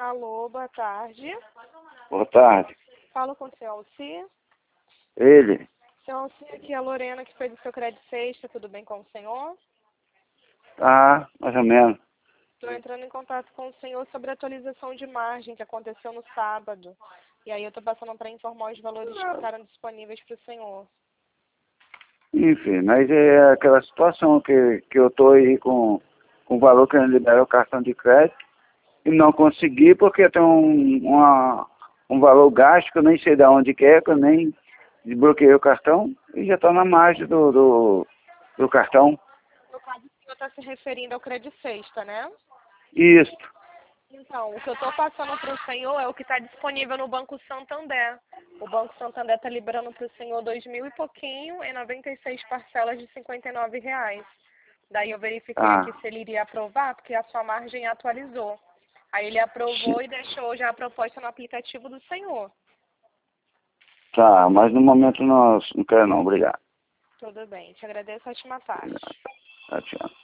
Alô, boa tarde. Boa tarde. Falo com o senhor Alci. Ele? Senhor Alci, aqui é a Lorena que fez o seu crédito sexta, tudo bem com o senhor? Tá, mais ou menos. Estou entrando em contato com o senhor sobre a atualização de margem que aconteceu no sábado. E aí eu estou passando para informar os valores que ficaram disponíveis para o senhor. Enfim, mas é aquela situação que eu tô aí com o valor que liberou o cartão de crédito e não consegui porque tem um valor gasto que eu nem sei de onde que eu nem desbloqueei o cartão e já está na margem do cartão. No caso, o senhor está se referindo ao crédito sexta, né? Isso. Então, o que eu estou passando para o senhor é o que está disponível no Banco Santander. O Banco Santander está liberando para o senhor 2.000 e pouquinho em 96 parcelas de R$ 59. Daí eu verifiquei aqui se ele iria aprovar, porque a sua margem atualizou. Aí ele aprovou e deixou já a proposta no aplicativo do senhor. Tá, mas no momento não quero não, obrigado. Tudo bem, te agradeço, ótima tarde. Tá, tchau.